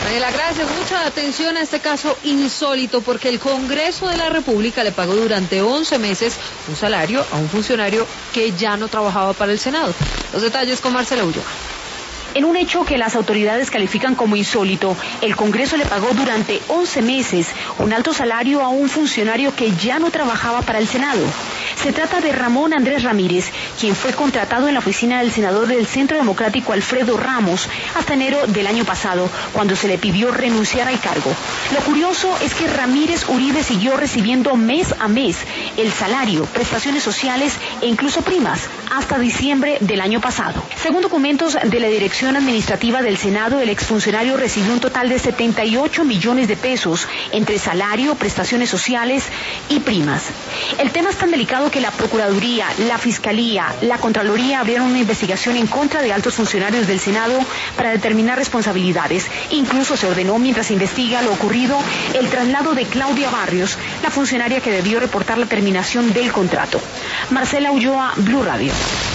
Daniela, gracias. Mucha atención a este caso insólito porque el Congreso de la República le pagó durante 11 meses un salario a un funcionario que ya no trabajaba para el Senado. Los detalles con Marcela Ulloa. En un hecho que las autoridades califican como insólito, el Congreso le pagó durante 11 meses un alto salario a un funcionario que ya no trabajaba para el Senado. Se trata de Ramón Andrés Ramírez, quien fue contratado en la oficina del senador del Centro Democrático Alfredo Ramos hasta enero del año pasado, cuando se le pidió renunciar al cargo. Lo curioso es que Ramírez Uribe siguió recibiendo mes a mes el salario, prestaciones sociales e incluso primas hasta diciembre del año pasado. Según documentos de la Dirección Administrativa del Senado, el exfuncionario recibió un total de 78 millones de pesos entre salario, prestaciones sociales y primas. El tema es tan delicado que la Procuraduría, la Fiscalía, la Contraloría abrieron una investigación en contra de altos funcionarios del Senado para determinar responsabilidades. Incluso se ordenó, mientras se investiga lo ocurrido, el traslado de Claudia Barrios, la funcionaria que debió reportar la terminación del contrato. Marcela Ulloa, Blue Radio.